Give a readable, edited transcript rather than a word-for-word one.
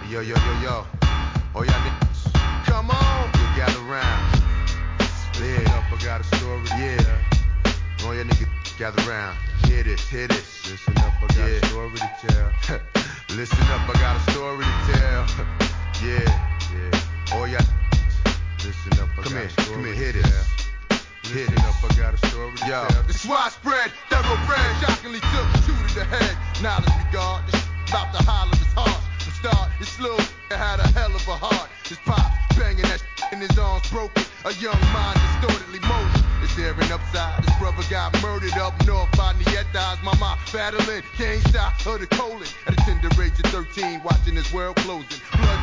Yo, yo, yo, yo. Oh, y'all niggas. Come on. You gather round. Listen up, I got a story. Yeah. Oh, y'all niggas gather round. Hear this, hear this. Listen up, I got a story to tell. Listen up, I got a story to tell. Yeah, yeah. Oh, y'all. Listen up, I got a story to tell. Come here, hear this. Listen up, I got a story to tell. This widespread, thoroughbred, shockingly took two to the head. Knowledge regard, this about to holler his heart. From start, this little had a hell of a heart. His pop banging that in his arms broken. A young mind distortedly molded. It's staring upside. His brother got murdered up north by Nietas. Mama battling, can't stop her the colon. At a tender age of 13, watching his world closing. Blood